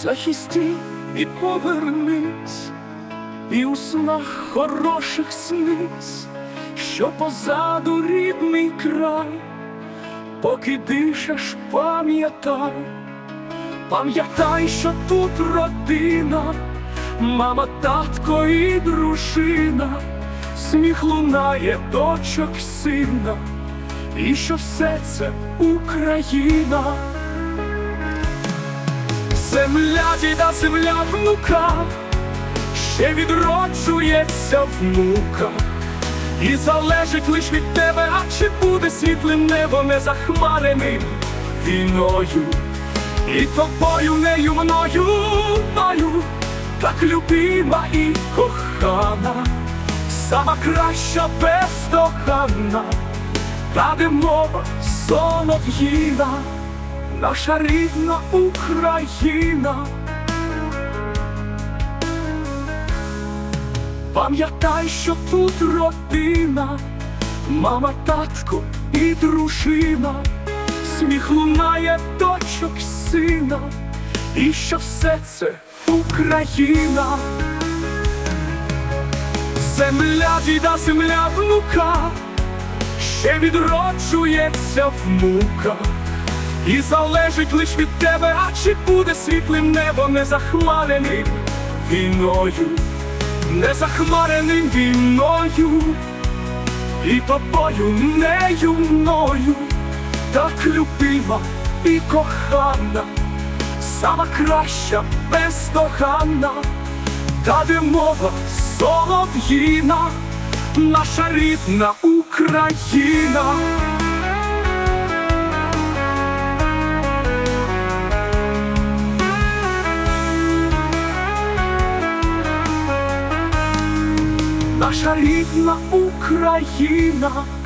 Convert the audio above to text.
захисти і повернись, і у снах хороших снись, що позаду рідний край. Поки дишеш, пам'ятай, пам'ятай, що тут родина, мама, татко і дружина, сміх лунає дочок сина, і що все це Україна. Земля діда, земля внука, ще відроджується внука, і залежить лиш від тебе, а чи буде світлим небо не захмареним війною. І тобою, нею, мною, так любима і кохана, сама краща, бездоганна, та де мова солов'їна, наша рідна Україна. Пам'ятай, що тут родина, мама, татко і дружина, сміх лунає дочок сина, і що все це Україна. Земля діда, земля внука, ще відроджується внука, і залежить лиш від тебе, а чи буде світлим небо не захмареним війною, не захмареним війною. І тобою, нею, мною, так любима і кохана, сама краща, бездоганна, та де мова солов'їна, наша рідна Україна. Наша рідна Україна.